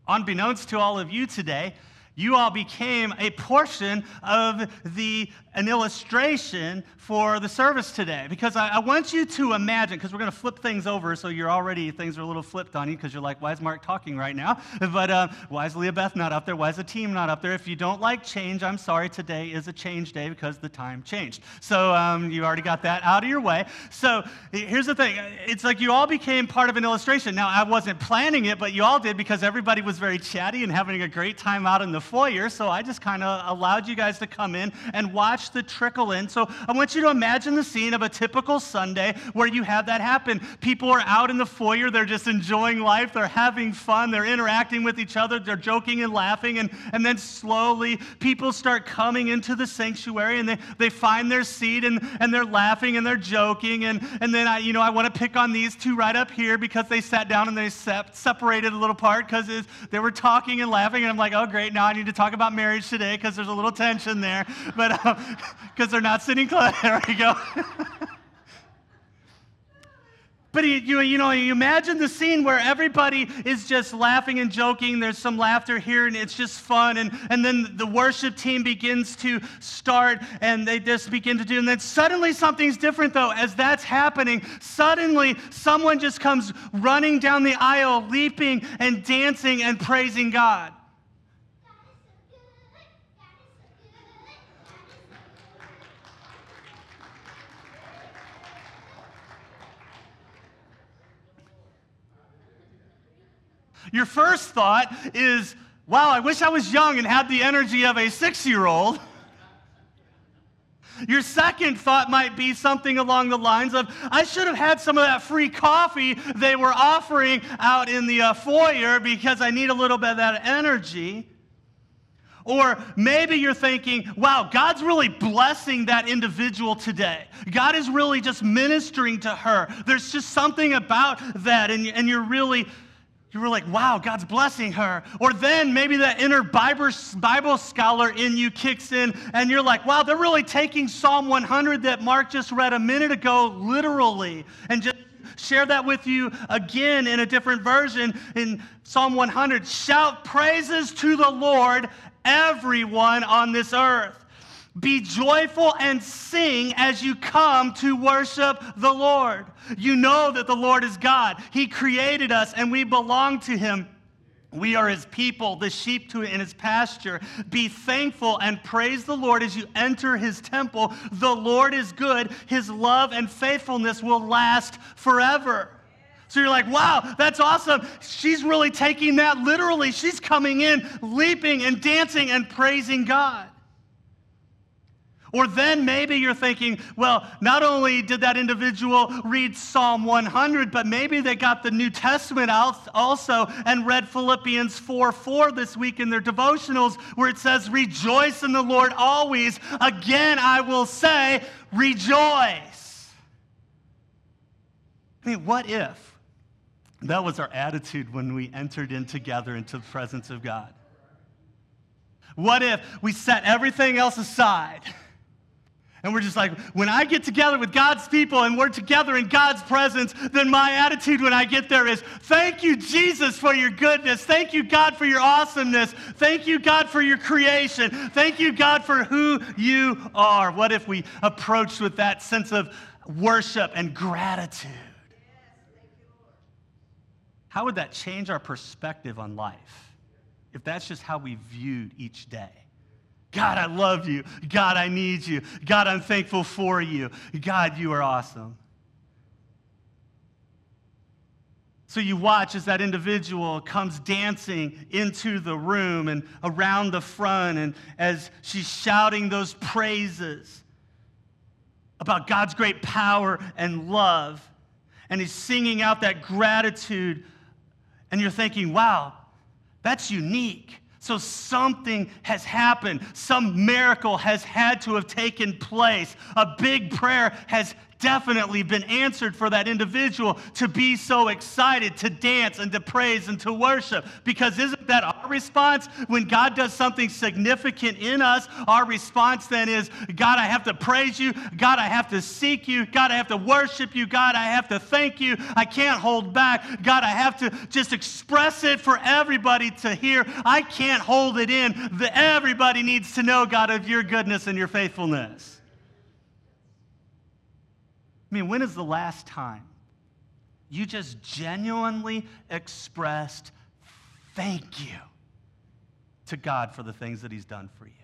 unbeknownst to all of you today, you all became a portion of an illustration for the service today. Because I want you to imagine, because we're going to flip things over, so things are a little flipped on you, because you're like, why is Mark talking right now? But why is Leah Beth not up there? Why is the team not up there? If you don't like change, I'm sorry, today is a change day because the time changed. So you already got that out of your way. So here's the thing. It's like you all became part of an illustration. Now, I wasn't planning it, but you all did because everybody was very chatty and having a great time out in the foyer. So I just kind of allowed you guys to come in and watch the trickle in. So I want you to imagine the scene of a typical Sunday where you have that happen. People are out in the foyer. They're just enjoying life. They're having fun. They're interacting with each other. They're joking and laughing. And then slowly people start coming into the sanctuary and they find their seat and they're laughing and they're joking. And then I want to pick on these two right up here because they sat down and they separated a little part because they were talking and laughing. And I'm like, oh, great. Now I need to talk about marriage today because there's a little tension there. But because they're not sitting close. There we go. But you imagine the scene where everybody is just laughing and joking. There's some laughter here, and it's just fun. And then the worship team begins to start, and they just begin to do. And then suddenly something's different, though. As that's happening, suddenly someone just comes running down the aisle, leaping and dancing and praising God. Your first thought is, wow, I wish I was young and had the energy of a 6-year-old. Your second thought might be something along the lines of, I should have had some of that free coffee they were offering out in the foyer because I need a little bit of that energy. Or maybe you're thinking, wow, God's really blessing that individual today. God is really just ministering to her. There's just something about that, and you're really... You were like, wow, God's blessing her. Or then maybe that inner Bible scholar in you kicks in, and you're like, wow, they're really taking Psalm 100 that Mark just read a minute ago literally. And just share that with you again in a different version in Psalm 100. Shout praises to the Lord, everyone on this earth. Be joyful and sing as you come to worship the Lord. You know that the Lord is God. He created us and we belong to Him. We are His people, the sheep in His pasture. Be thankful and praise the Lord as you enter His temple. The Lord is good. His love and faithfulness will last forever. So you're like, wow, that's awesome. She's really taking that literally. She's coming in, leaping and dancing and praising God. Or then maybe you're thinking, well, not only did that individual read Psalm 100, but maybe they got the New Testament out also and read Philippians 4:4 this week in their devotionals, where it says, rejoice in the Lord always. Again, I will say, rejoice. I mean, what if that was our attitude when we entered in together into the presence of God? What if we set everything else aside? And we're just like, when I get together with God's people and we're together in God's presence, then my attitude when I get there is, thank you, Jesus, for your goodness. Thank you, God, for your awesomeness. Thank you, God, for your creation. Thank you, God, for who you are. What if we approached with that sense of worship and gratitude? How would that change our perspective on life if that's just how we viewed each day? God, I love you. God, I need you. God, I'm thankful for you. God, you are awesome. So you watch as that individual comes dancing into the room and around the front, and as she's shouting those praises about God's great power and love, and he's singing out that gratitude, and you're thinking, wow, that's unique. So something has happened. Some miracle has had to have taken place. A big prayer has definitely been answered for that individual to be so excited, to dance and to praise and to worship. Because isn't that our response? When God does something significant in us, our response then is, God, I have to praise you. God, I have to seek you. God, I have to worship you. God, I have to thank you. I can't hold back. God, I have to just express it for everybody to hear. I can't hold it in. Everybody needs to know, God, of your goodness and your faithfulness. I mean, when is the last time you just genuinely expressed thank you to God for the things that he's done for you?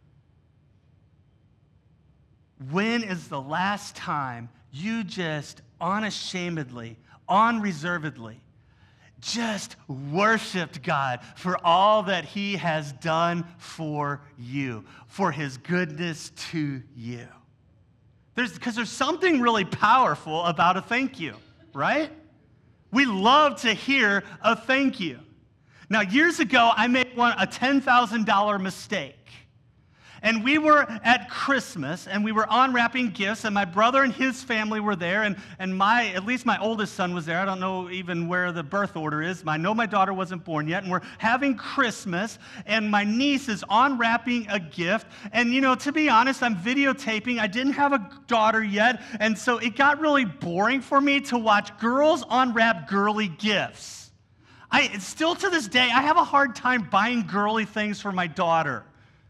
When is the last time you just unashamedly, unreservedly, just worshiped God for all that he has done for you, for his goodness to you? Because there's something really powerful about a thank you, right? We love to hear a thank you. Now, years ago, I made a $10,000 mistake. And we were at Christmas, and we were unwrapping gifts, and my brother and his family were there, and at least my oldest son was there. I don't know even where the birth order is. I know my daughter wasn't born yet, and we're having Christmas, and my niece is unwrapping a gift. And, to be honest, I'm videotaping. I didn't have a daughter yet, and so it got really boring for me to watch girls unwrap girly gifts. Still to this day, I have a hard time buying girly things for my daughter.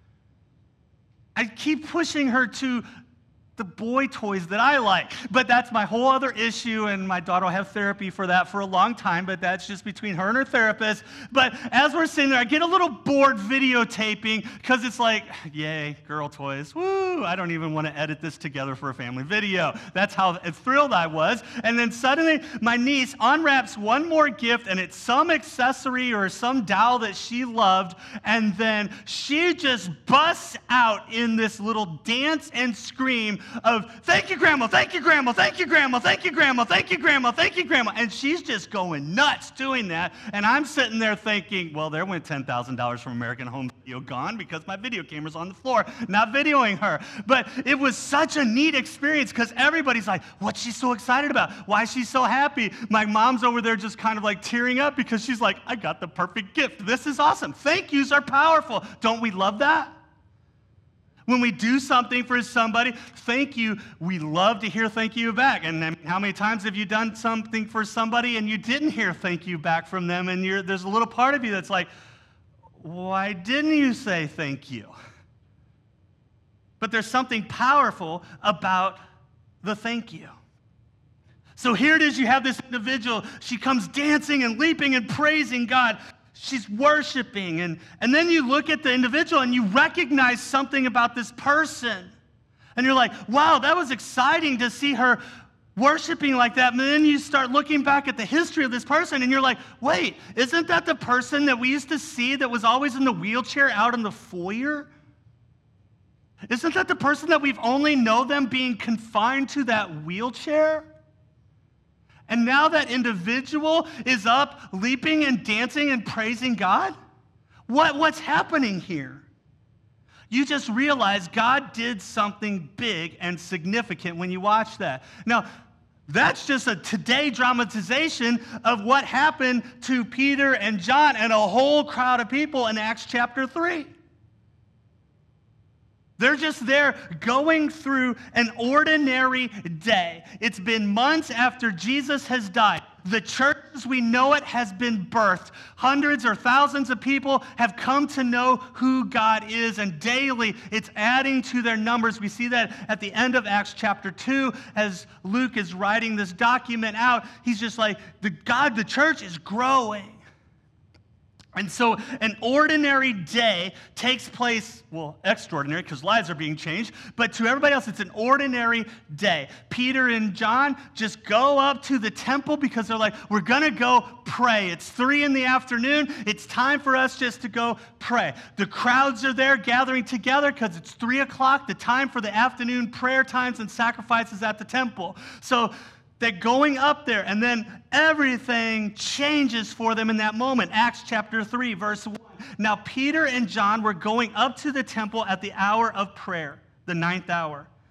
I keep pushing her to the boy toys that I like. But that's my whole other issue, and my daughter will have therapy for that for a long time, but that's just between her and her therapist. But as we're sitting there, I get a little bored videotaping because it's like, yay, girl toys. Woo, I don't even want to edit this together for a family video. That's how thrilled I was. And then suddenly, my niece unwraps one more gift, and it's some accessory or some doll that she loved, and then she just busts out in this little dance and scream of, thank you, Grandma, thank you, Grandma, thank you, Grandma, thank you, Grandma, thank you, Grandma, thank you, Grandma. And she's just going nuts doing that. And I'm sitting there thinking, well, there went $10,000 from American Home Video gone because my video camera's on the floor, not videoing her. But it was such a neat experience because everybody's like, what's she so excited about? Why is she so happy? My mom's over there just kind of like tearing up because she's like, I got the perfect gift. This is awesome. Thank yous are powerful. Don't we love that? When we do something for somebody, thank you, we love to hear thank you back. And how many times have you done something for somebody and you didn't hear thank you back from them, and there's a little part of you that's like, why didn't you say thank you? But there's something powerful about the thank you. So here it is, you have this individual, she comes dancing and leaping and praising God. She's worshiping, and then you look at the individual and you recognize something about this person. And you're like, wow, that was exciting to see her worshiping like that. And then you start looking back at the history of this person, and you're like, wait, isn't that the person that we used to see that was always in the wheelchair out in the foyer? Isn't that the person that we've only known them being confined to that wheelchair? And now that individual is up, leaping and dancing and praising God? What's happening here? You just realize God did something big and significant when you watch that. Now, that's just a today dramatization of what happened to Peter and John and a whole crowd of people in Acts chapter 3. They're just there going through an ordinary day. It's been months after Jesus has died. The church as we know it has been birthed. Hundreds or thousands of people have come to know who God is, and daily it's adding to their numbers. We see that at the end of Acts chapter 2 as Luke is writing this document out. He's just like, the church is growing. And so an ordinary day takes place, well, extraordinary because lives are being changed, but to everybody else, it's an ordinary day. Peter and John just go up to the temple because they're like, we're going to go pray. It's 3 p.m. It's time for us just to go pray. The crowds are there gathering together because it's 3 o'clock, the time for the afternoon prayer times and sacrifices at the temple. So they're going up there, and then everything changes for them in that moment. Acts chapter 3, verse 1. Now, Peter and John were going up to the temple at the hour of prayer, the 9th hour.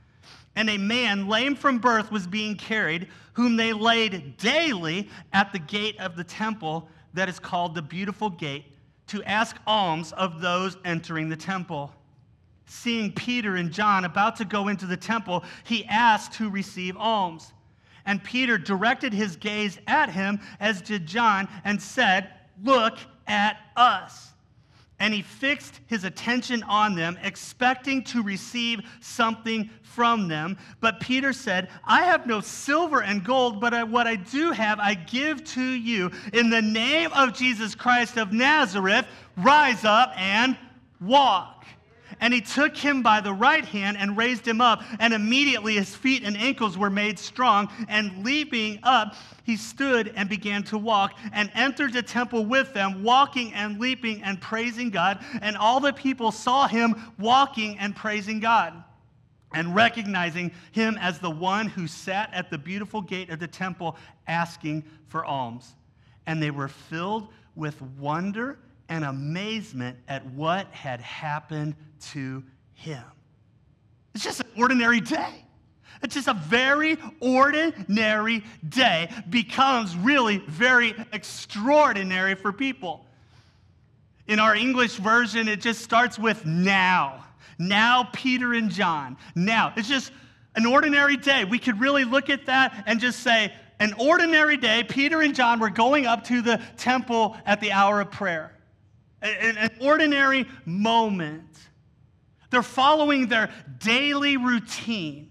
And a man lame from birth was being carried, whom they laid daily at the gate of the temple that is called the Beautiful Gate, to ask alms of those entering the temple. Seeing Peter and John about to go into the temple, he asked to receive alms. And Peter directed his gaze at him, as did John, and said, "Look at us." And he fixed his attention on them, expecting to receive something from them. But Peter said, "I have no silver and gold, but what I do have I give to you. In the name of Jesus Christ of Nazareth, rise up and walk." And he took him by the right hand and raised him up, and immediately his feet and ankles were made strong. And leaping up, he stood and began to walk, and entered the temple with them, walking and leaping and praising God. And all the people saw him walking and praising God, and recognizing him as the one who sat at the beautiful gate of the temple asking for alms. And they were filled with wonder and amazement at what had happened to him. It's just an ordinary day. It's just a very ordinary day becomes really very extraordinary for people. In our English version, it just starts with now. Now, Peter and John. Now, it's just an ordinary day. We could really look at that and just say, an ordinary day, Peter and John were going up to the temple at the hour of prayer. An ordinary moment. They're following their daily routine.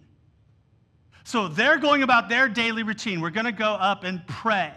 So they're going about their daily routine. We're going to go up and pray.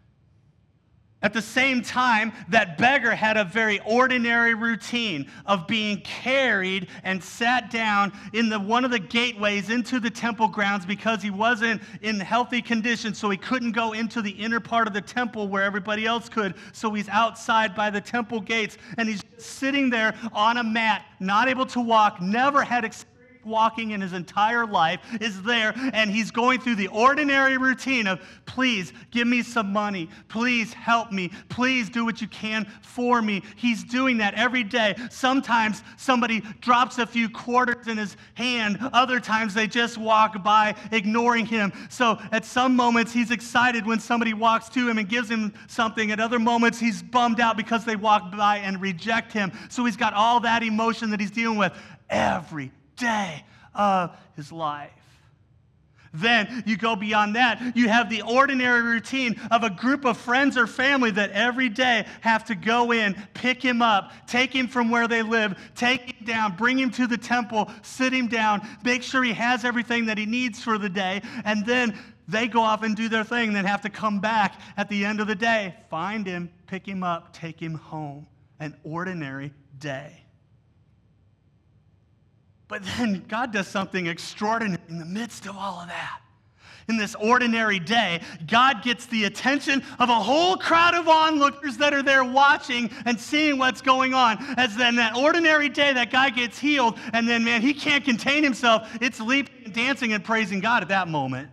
At the same time, that beggar had a very ordinary routine of being carried and sat down in one of the gateways into the temple grounds because he wasn't in healthy condition, so he couldn't go into the inner part of the temple where everybody else could. So he's outside by the temple gates, and he's sitting there on a mat, not able to walk, never had experience walking in his entire life, is there, and he's going through the ordinary routine of, please give me some money, please help me, please do what you can for me. He's doing that every day. Sometimes somebody drops a few quarters in his hand, other times they just walk by ignoring him. So at some moments he's excited when somebody walks to him and gives him something. At other moments he's bummed out because they walk by and reject him. So he's got all that emotion that he's dealing with every day of his life. Then you go beyond that. You have the ordinary routine of a group of friends or family that every day have to go in, pick him up, take him from where they live, take him down, bring him to the temple, sit him down, make sure he has everything that he needs for the day, and then they go off and do their thing, then have to come back at the end of the day, find him, pick him up, take him home. An ordinary day. But then God does something extraordinary in the midst of all of that. In this ordinary day, God gets the attention of a whole crowd of onlookers that are there watching and seeing what's going on. As then that ordinary day, that guy gets healed, and then, man, he can't contain himself. It's leaping and dancing and praising God at that moment.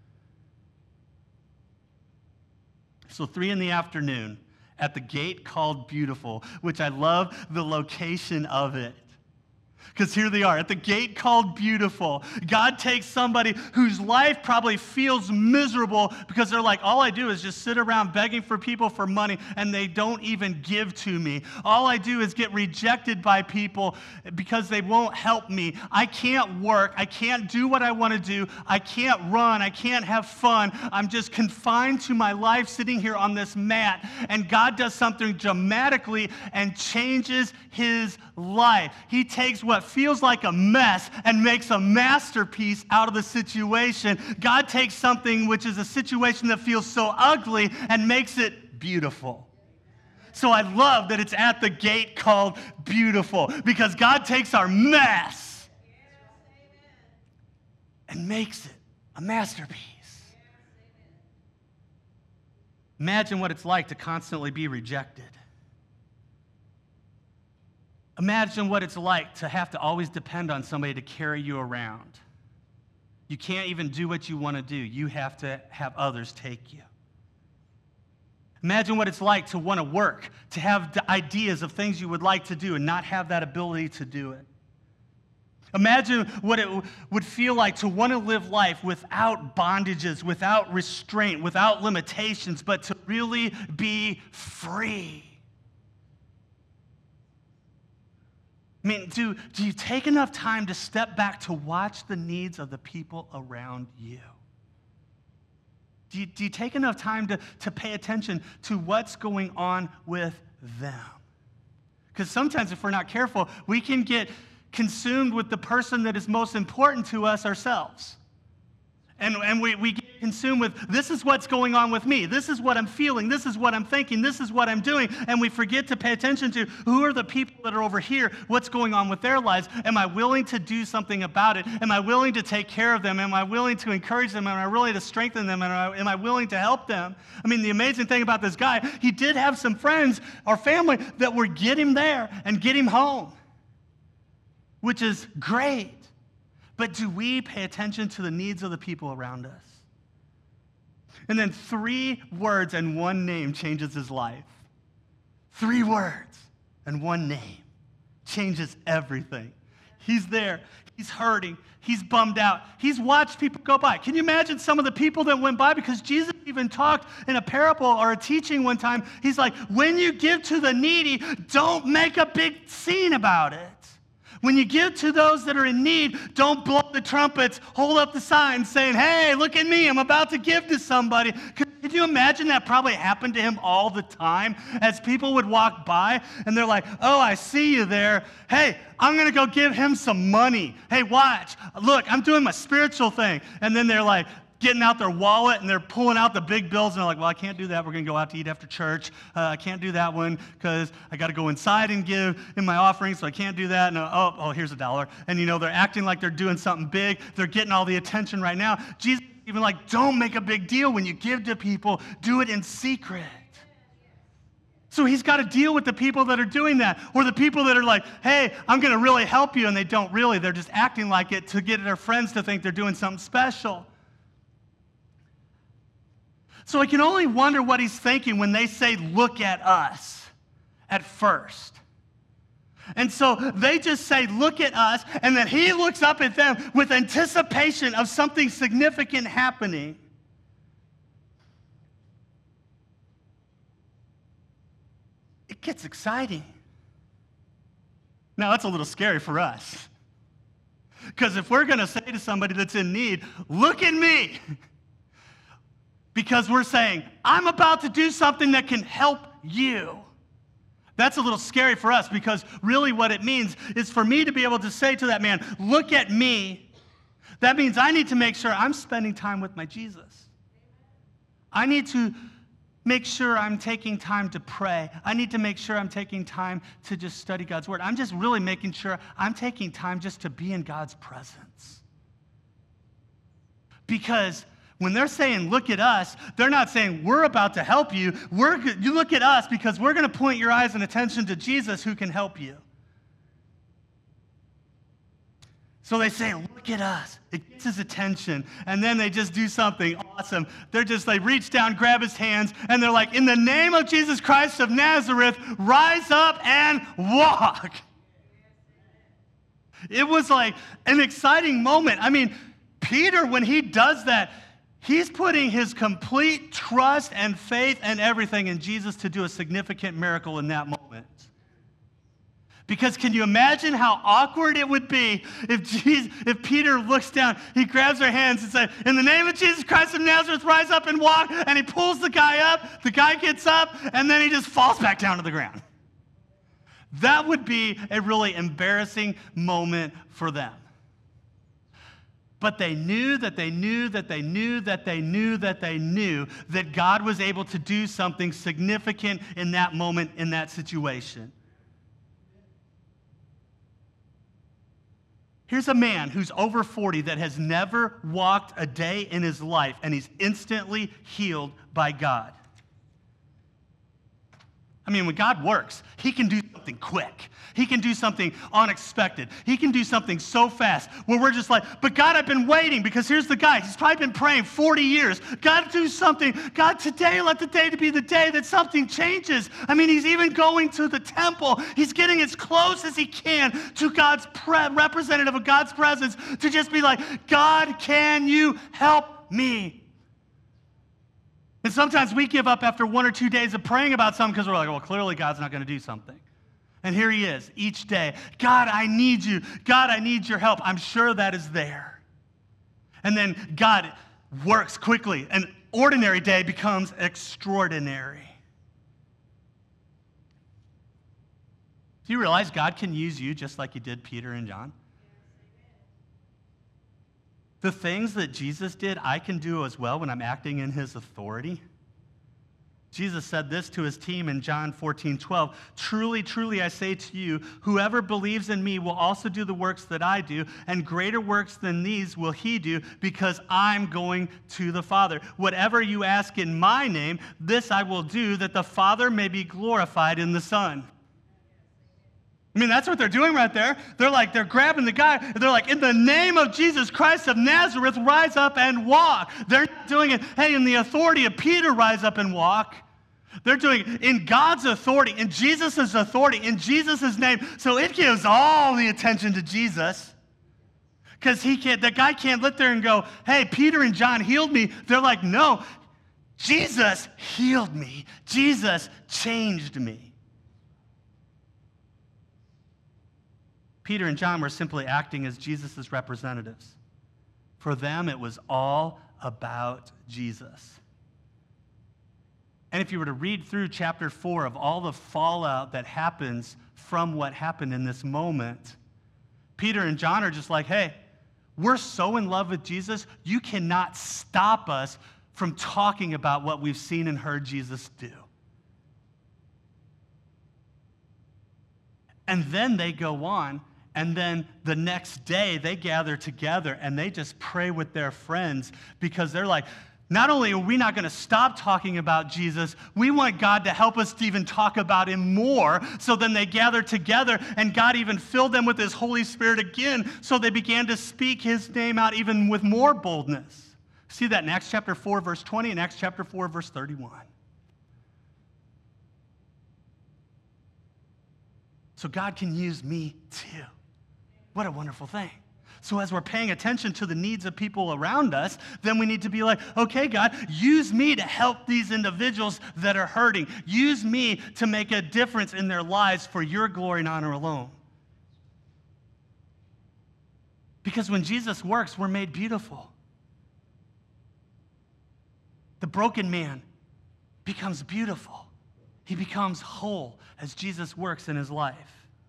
So 3 p.m, at the gate called Beautiful, which I love the location of it. Because here they are, at the gate called Beautiful. God takes somebody whose life probably feels miserable because they're like, all I do is just sit around begging for people for money, and they don't even give to me. All I do is get rejected by people because they won't help me. I can't work. I can't do what I want to do. I can't run. I can't have fun. I'm just confined to my life sitting here on this mat. And God does something dramatically and changes his life. He takes what feels like a mess and makes a masterpiece out of the situation. God takes something which is a situation that feels so ugly and makes it beautiful. So I love that it's at the gate called Beautiful, because God takes our mess and makes it a masterpiece. Imagine what it's like to constantly be rejected. Imagine what it's like to have to always depend on somebody to carry you around. You can't even do what you want to do. You have to have others take you. Imagine what it's like to want to work, to have the ideas of things you would like to do and not have that ability to do it. Imagine what it would feel like to want to live life without bondages, without restraint, without limitations, but to really be free. I mean, do you take enough time to step back to watch the needs of the people around you? Do you take enough time to pay attention to what's going on with them? Because sometimes if we're not careful, we can get consumed with the person that is most important to us ourselves. And we get consumed with, this is what's going on with me. This is what I'm feeling. This is what I'm thinking. This is what I'm doing. And we forget to pay attention to who are the people that are over here, what's going on with their lives. Am I willing to do something about it? Am I willing to take care of them? Am I willing to encourage them? Am I willing to strengthen them? Am I willing to help them? I mean, the amazing thing about this guy, he did have some friends or family that would get him there and get him home, which is great. But do we pay attention to the needs of the people around us? And then 3 words and 1 name changes his life. 3 words and 1 name changes everything. He's there. He's hurting. He's bummed out. He's watched people go by. Can you imagine some of the people that went by? Because Jesus even talked in a parable or a teaching one time. He's like, when you give to the needy, don't make a big scene about it. When you give to those that are in need, don't blow the trumpets, hold up the signs saying, hey, look at me, I'm about to give to somebody. Can you imagine that probably happened to him all the time as people would walk by and they're like, oh, I see you there. Hey, I'm going to go give him some money. Hey, watch. Look, I'm doing my spiritual thing. And then they're like, getting out their wallet and they're pulling out the big bills and they're like, well, I can't do that. We're going to go out to eat after church. I can't do that one because I got to go inside and give in my offering, so I can't do that. And here's $1. And they're acting like they're doing something big. They're getting all the attention right now. Jesus even like, don't make a big deal when you give to people. Do it in secret. So he's got to deal with the people that are doing that, or the people that are like, hey, I'm going to really help you, and they don't really. They're just acting like it to get their friends to think they're doing something special. So I can only wonder what he's thinking when they say, look at us, at first. And so they just say, look at us, and then he looks up at them with anticipation of something significant happening. It gets exciting. Now, that's a little scary for us. Because if we're going to say to somebody that's in need, look at me, because we're saying, I'm about to do something that can help you. That's a little scary for us, because really what it means is for me to be able to say to that man, look at me. That means I need to make sure I'm spending time with my Jesus. I need to make sure I'm taking time to pray. I need to make sure I'm taking time to just study God's word. I'm just really making sure I'm taking time just to be in God's presence. Because when they're saying, look at us, they're not saying, we're about to help you. You look at us because we're going to point your eyes and attention to Jesus who can help you. So they say, look at us. It gets his attention. And then they just do something awesome. They reach down, grab his hands, and they're like, in the name of Jesus Christ of Nazareth, rise up and walk. It was like an exciting moment. I mean, Peter, when he does that, he's putting his complete trust and faith and everything in Jesus to do a significant miracle in that moment. Because can you imagine how awkward it would be if Peter looks down, he grabs their hands and says, in the name of Jesus Christ of Nazareth, rise up and walk, and he pulls the guy up, the guy gets up, and then he just falls back down to the ground. That would be a really embarrassing moment for them. But they knew that they knew that they knew that they knew that they knew that God was able to do something significant in that moment, in that situation. Here's a man who's over 40 that has never walked a day in his life, and he's instantly healed by God. I mean, when God works, he can do something quick. He can do something unexpected. He can do something so fast where we're just like, but God, I've been waiting, because here's the guy. He's probably been praying 40 years. God, do something. God, today, let the day be the day that something changes. I mean, he's even going to the temple. He's getting as close as he can to God's representative of God's presence to just be like, God, can you help me? And sometimes we give up after 1 or 2 days of praying about something because we're like, well, clearly God's not going to do something. And here he is each day. God, I need you. God, I need your help. I'm sure that is there. And then God works quickly. An ordinary day becomes extraordinary. Do you realize God can use you just like he did Peter and John? The things that Jesus did, I can do as well when I'm acting in his authority. Jesus said this to his team in John 14:12. Truly, truly, I say to you, whoever believes in me will also do the works that I do, and greater works than these will he do, because I'm going to the Father. Whatever you ask in my name, this I will do, that the Father may be glorified in the Son. I mean, that's what they're doing right there. They're grabbing the guy. They're like, in the name of Jesus Christ of Nazareth, rise up and walk. They're not doing it, hey, in the authority of Peter, rise up and walk. They're doing it in God's authority, in Jesus' authority, in Jesus' name. So it gives all the attention to Jesus. Because that guy can't sit there and go, hey, Peter and John healed me. They're like, no, Jesus healed me. Jesus changed me. Peter and John were simply acting as Jesus' representatives. For them, it was all about Jesus. And if you were to read through chapter 4 of all the fallout that happens from what happened in this moment, Peter and John are just like, hey, we're so in love with Jesus, you cannot stop us from talking about what we've seen and heard Jesus do. And then they go on. And then the next day, they gather together and they just pray with their friends, because they're like, not only are we not going to stop talking about Jesus, we want God to help us to even talk about him more. So then they gathered together, and God even filled them with his Holy Spirit again, so they began to speak his name out even with more boldness. See that in Acts chapter 4, verse 20, and Acts chapter 4, verse 31. So God can use me too. What a wonderful thing. So as we're paying attention to the needs of people around us, then we need to be like, okay, God, use me to help these individuals that are hurting. Use me to make a difference in their lives for your glory and honor alone. Because when Jesus works, we're made beautiful. The broken man becomes beautiful. He becomes whole as Jesus works in his life.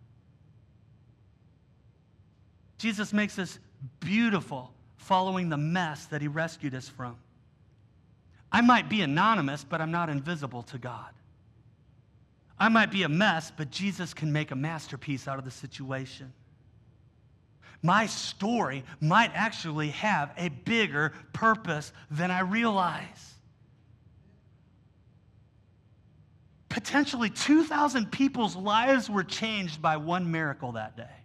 Jesus makes us beautiful following the mess that he rescued us from. I might be anonymous, but I'm not invisible to God. I might be a mess, but Jesus can make a masterpiece out of the situation. My story might actually have a bigger purpose than I realize. Potentially 2,000 people's lives were changed by one miracle that day.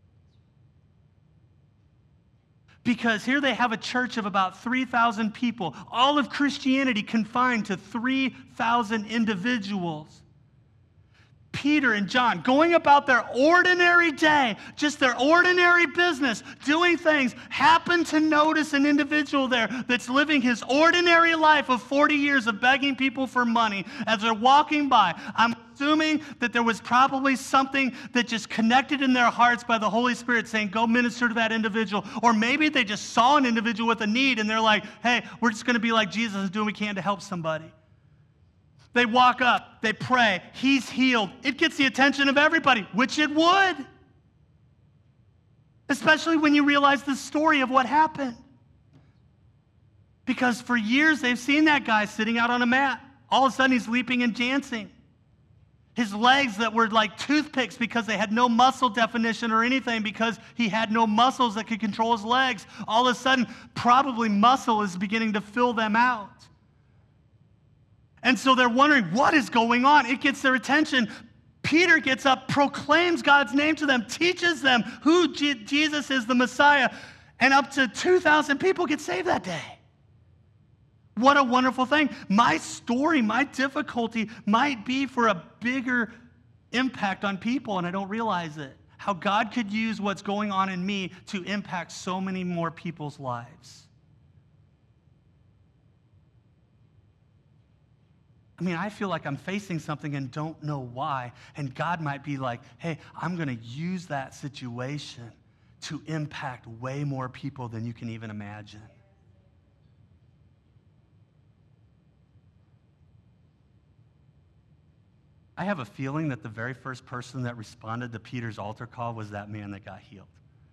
Because here they have a church of about 3,000 people, all of Christianity confined to 3,000 individuals. Peter and John going about their ordinary day, just their ordinary business, doing things, happen to notice an individual there that's living his ordinary life of 40 years of begging people for money as they're walking by. I'm assuming that there was probably something that just connected in their hearts by the Holy Spirit saying, go minister to that individual. Or maybe they just saw an individual with a need and they're like, hey, we're just going to be like Jesus and do what we can to help somebody. They walk up, they pray, he's healed. It gets the attention of everybody, which it would. Especially when you realize the story of what happened. Because for years they've seen that guy sitting out on a mat. All of a sudden he's leaping and dancing. His legs that were like toothpicks because they had no muscle definition or anything, because he had no muscles that could control his legs. All of a sudden, probably muscle is beginning to fill them out. And so they're wondering, what is going on? It gets their attention. Peter gets up, proclaims God's name to them, teaches them who Jesus is, the Messiah, and up to 2,000 people get saved that day. What a wonderful thing. My story, my difficulty might be for a bigger impact on people, and I don't realize it. How God could use what's going on in me to impact so many more people's lives. I mean, I feel like I'm facing something and don't know why. And God might be like, hey, I'm going to use that situation to impact way more people than you can even imagine. I have a feeling that the very first person that responded to Peter's altar call was that man that got healed.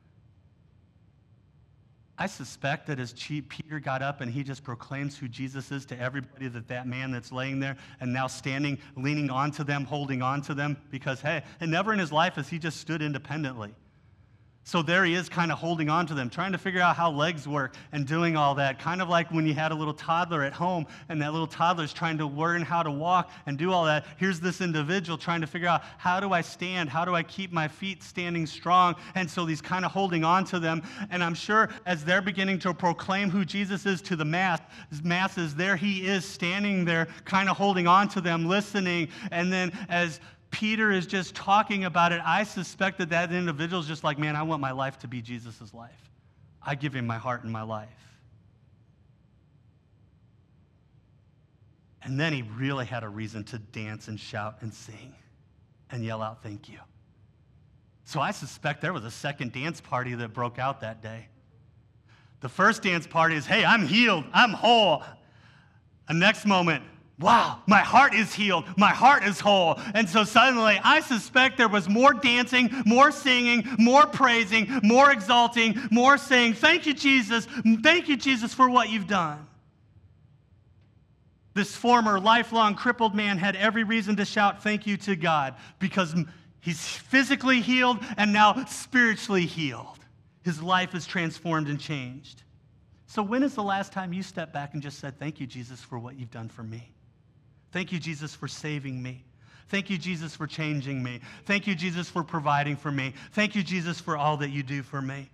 I suspect that as Peter got up and he just proclaims who Jesus is to everybody, that man that's laying there and now standing, leaning onto them, holding on to them, because, hey, and never in his life has he just stood independently. So there he is kind of holding on to them, trying to figure out how legs work and doing all that, kind of like when you had a little toddler at home and that little toddler's trying to learn how to walk and do all that. Here's this individual trying to figure out, how do I stand? How do I keep my feet standing strong? And so he's kind of holding on to them. And I'm sure as they're beginning to proclaim who Jesus is to the masses, there he is standing there kind of holding on to them, listening. And then as Peter is just talking about it, I suspect that individual is just like, man, I want my life to be Jesus' life. I give him my heart and my life. And then he really had a reason to dance and shout and sing and yell out, thank you. So I suspect there was a second dance party that broke out that day. The first dance party is, hey, I'm healed, I'm whole. The next moment, wow, my heart is healed. My heart is whole. And so suddenly, I suspect there was more dancing, more singing, more praising, more exalting, more saying, thank you, Jesus for what you've done. This former lifelong crippled man had every reason to shout thank you to God because he's physically healed and now spiritually healed. His life is transformed and changed. So when is the last time you stepped back and just said, thank you, Jesus, for what you've done for me? Thank you, Jesus, for saving me. Thank you, Jesus, for changing me. Thank you, Jesus, for providing for me. Thank you, Jesus, for all that you do for me.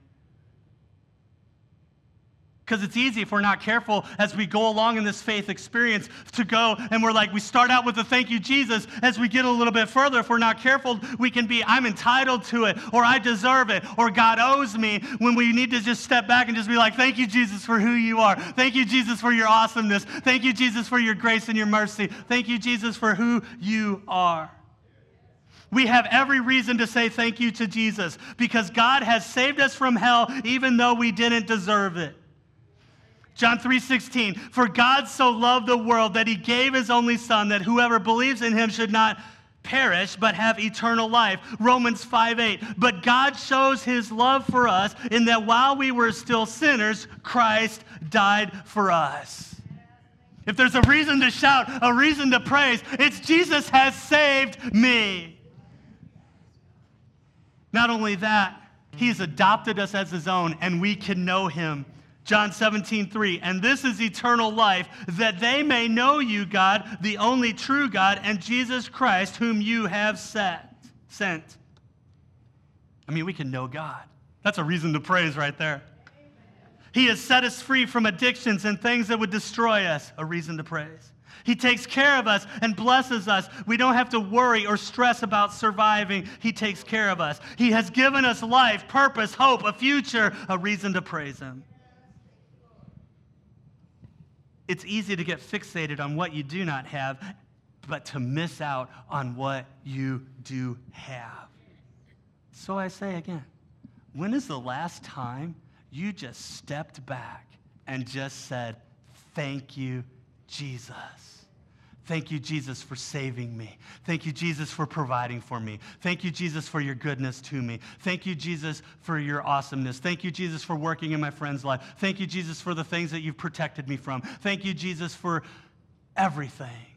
Because it's easy if we're not careful as we go along in this faith experience to go and we're like, we start out with the thank you, Jesus. As we get a little bit further, if we're not careful, we can be, I'm entitled to it, or I deserve it, or God owes me, when we need to just step back and just be like, thank you, Jesus, for who you are. Thank you, Jesus, for your awesomeness. Thank you, Jesus, for your grace and your mercy. Thank you, Jesus, for who you are. We have every reason to say thank you to Jesus because God has saved us from hell even though we didn't deserve it. John 3:16, for God so loved the world that he gave his only son that whoever believes in him should not perish but have eternal life. Romans 5:8, but God shows his love for us in that while we were still sinners, Christ died for us. If there's a reason to shout, a reason to praise, it's Jesus has saved me. Not only that, he's adopted us as his own and we can know him. John 17:3, and this is eternal life, that they may know you, God, the only true God, and Jesus Christ, whom you have sent. I mean, we can know God. That's a reason to praise right there. He has set us free from addictions and things that would destroy us, a reason to praise. He takes care of us and blesses us. We don't have to worry or stress about surviving. He takes care of us. He has given us life, purpose, hope, a future, a reason to praise him. It's easy to get fixated on what you do not have, but to miss out on what you do have. So I say again, when is the last time you just stepped back and just said, thank you, Jesus? Thank you, Jesus, for saving me. Thank you, Jesus, for providing for me. Thank you, Jesus, for your goodness to me. Thank you, Jesus, for your awesomeness. Thank you, Jesus, for working in my friend's life. Thank you, Jesus, for the things that you've protected me from. Thank you, Jesus, for everything.